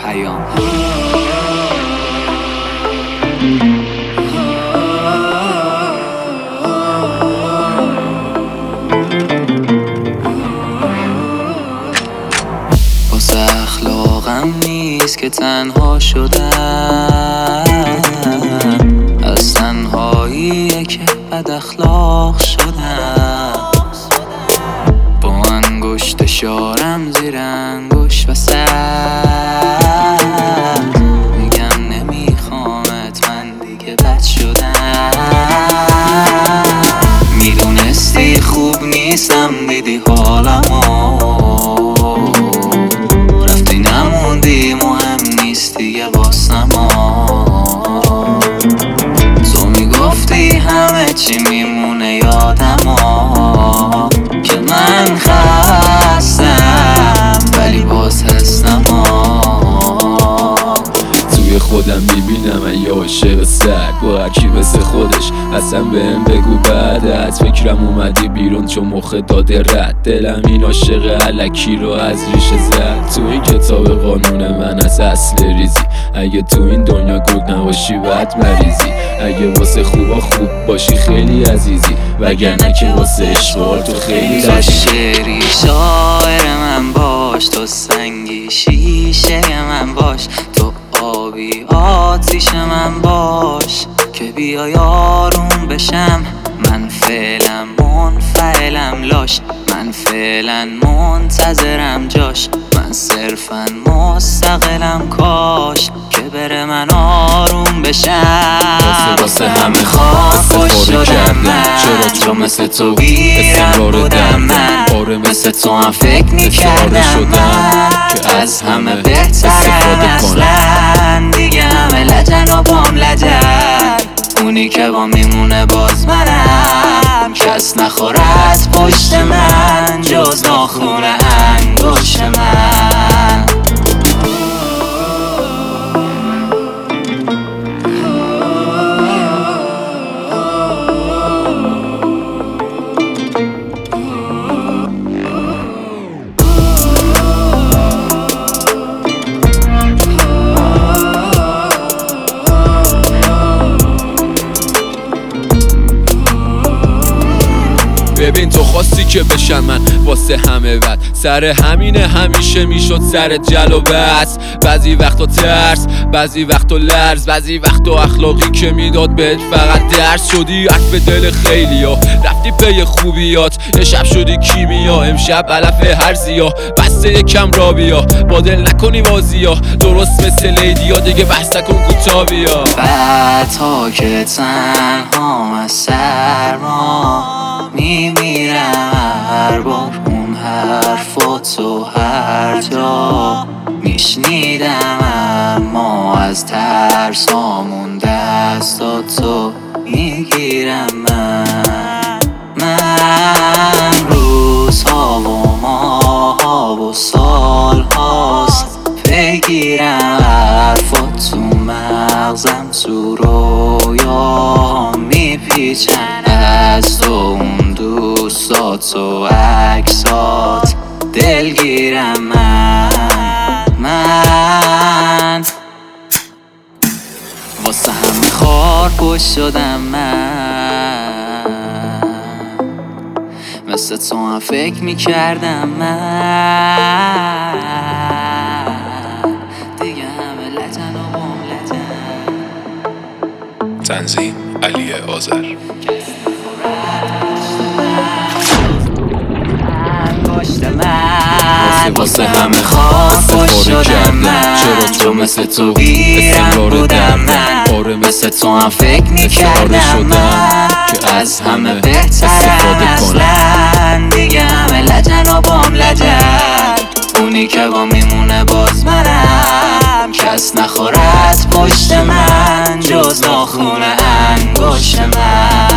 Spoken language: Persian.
پیام. واسه اخلاقم نیست که تنها شدم، از تنهاییه که بد اخلاق شدم. با انگشت اشارم زیر انگشت وسط میگم نمیخوامت، من دیگه بد شدم. میدونستی خوب نیستم، دیدی حالمو، رفتی نموندی، مهم نیست دیگه واسم. تو میگفتی همه چی میمونه یادم، که من خستم ولی باز هستم. توی خودم میبینم من یه عاشق سگ، با هرکی مثل خودش. اصلا بهم بگو بعد از فکرم اومدی بیرون چون مخ داده رد. دلم این عاشق الکی رو از ریشه زد. تو این کتاب قانون من از اصل ریزی، اگه تو این دنیا گود نباشی بد مریضی. اگه واسه خوبا خوب باشی خیلی عزیزی، وگرنه که واسه عشق تو خیلی تو شعری شاعر من باش، تو سنگی شیشه من باش، تو آبی آتیش من باش، که بیای آروم بشم. من فعلا منفعلم لاش، من فعلا منتظرم جاش، من صرفا مستقلم کاش که بره من آروم بشم. واسه همه خوش شدم من، چرا مثل تو بیرم بودم من. آره مثل تو هم فکر میکردم من که از همه بهترم اصلا. دیگه همه لجن و بام لجن، اونی که با میمونه باز منم. کس نخوره از پشت من جز ناخون انگشت من. ببین تو خواستی که بشم من واسه همه بد، سر همینه همیشه میشد سر جل و بس. بعضی وقتا ترس، بعضی وقتا لرز، بعضی وقتا اخلاقی که میداد بهت فقط درس. شدی عطف دل خیلیا، رفتی پی خوبیات، یه شب شدی کیمیا، امشب علف هرزیا. بسته یکم را بیا، با دل نکنی بازیا، درست مثل لیدیا، دیگه بحث نکن کوتا بیا. بعدها که تنها از سرما میمیرم، هر بار اون حرفاتو هر جا میشنیدم، اما از ترسامون دستاتو میگیرم. من روزها و ماها و سال هاست بگیرم حرفات تو مغزم، تو رویا میپیچن از تو اون دوستات و عکسات دلگیرم. من واسه همه خارپوش شدم من، مثل تو هم فکر میکردم من. دیگه همه لجن و بام لجن. تنظیم علی آذر. واسه همه خارپوش شدم من، چرا مثل تو بیرم بودم من. آره مثل تو هم فکر میکردم من که از همه بهترم اصلا. دیگه همه لجن و بام لجن، اونی که با میمونه باز منم. کس نخوره از پشت من جز ناخون انگشت من.